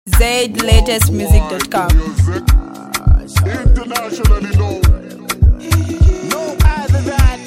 ZLatestmusic.com. Internationally known. No other than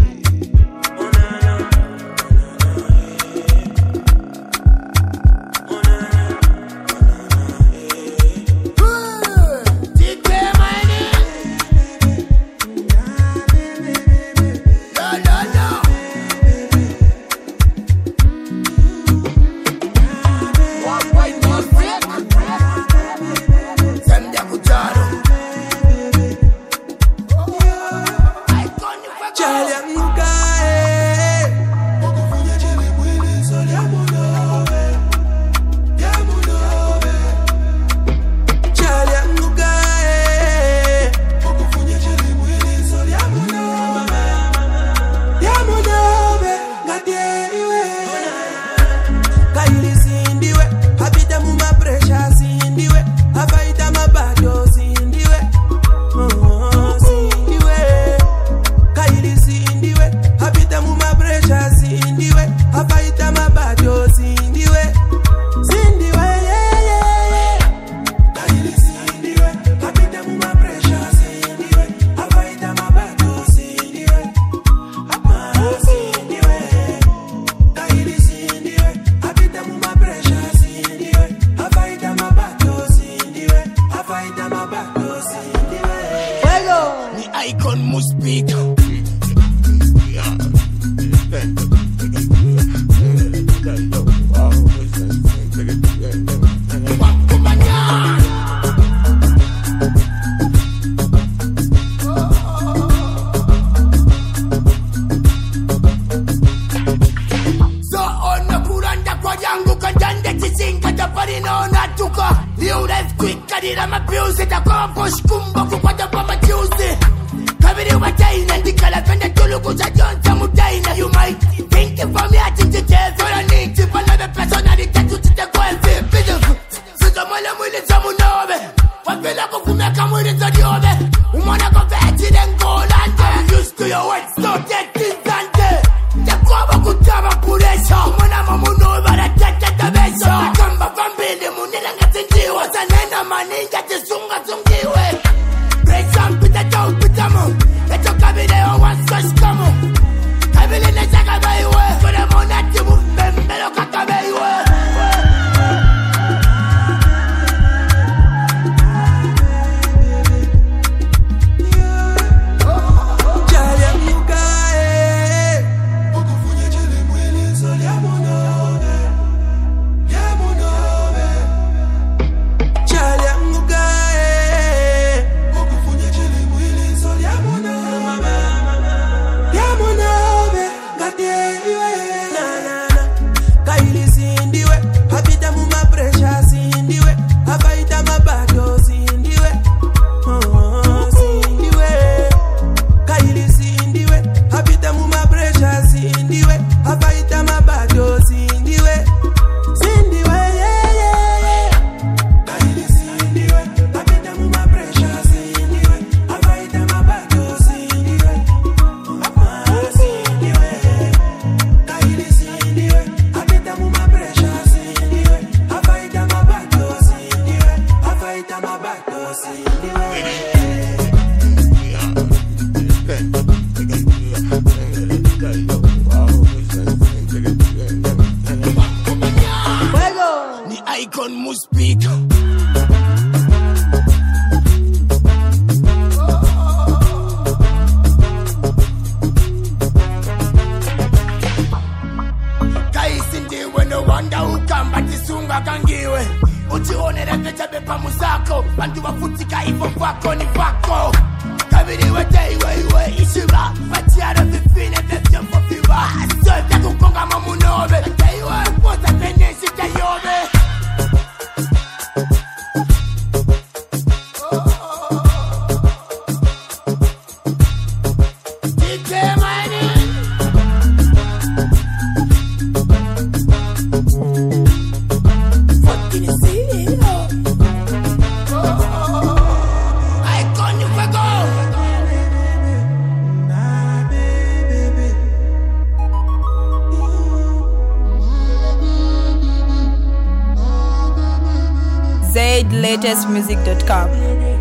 Icon must speak. You might think for me, I think you tell for a need to another personality to the quality. So the mother will let someone know me. What will I go for me? Come with it to the other. Woman, I go back to them gold and I'm used to your words. So get this and that. The cover could have a puresha. When I'm a mono, but I get the best. So I come back from building money and get in the was an end of money. Get the sunga some giveaway. Break some pita down, pita mo. Let your cabin there one such come on. I believe in the saga by way. For the money to move, me lo caca by way. Icon must speak. Guys in there when no wonder who come but the sunga can give it. Uchione refecha bepa musako. Bantu wafutika ifo fako ni fako. Kabidi wete iwe ishiba. Machiara vifine vefjam for fiba. Sote kukonga mamunobe. Teiwe pota penesi tayobe. ZLatestmusic.com.